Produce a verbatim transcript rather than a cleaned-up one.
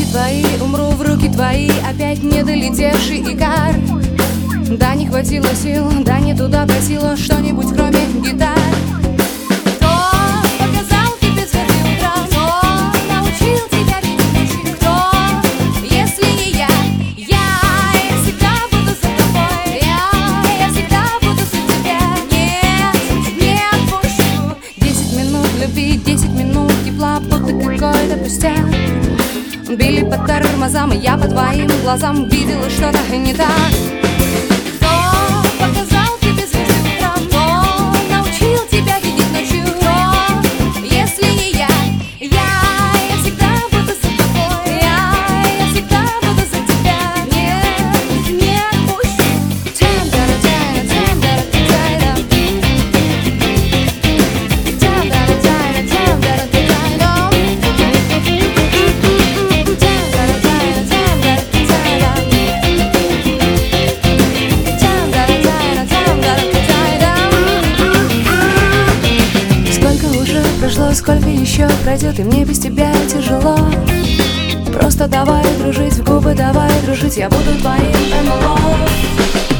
твои, умру в руки твои, опять не долетевший икар. Да, не хватило сил, да, не туда просила что-нибудь кроме гитар. Кто показал тебе звезды утра? Кто научил тебя видеть ночи? Кто, если не я? Я, я всегда буду за тобой. Я, я всегда буду за тебя. Нет, не отпущу. Десять минут любви, десять минут тепла, будто какой-то пустяк. Били по тормозам, и я по твоим глазам видела что-то не так. Кто показал тебе звезды утра? Кто научил тебя видеть ночью? Кто, если не я? Я, я всегда буду за тобой. Я, я всегда буду за тебя. Нет, не отпущу. Прошло, сколько еще пройдет, и мне без тебя тяжело. Просто давай дружить, в губы давай дружить, я буду твоим эм эл о.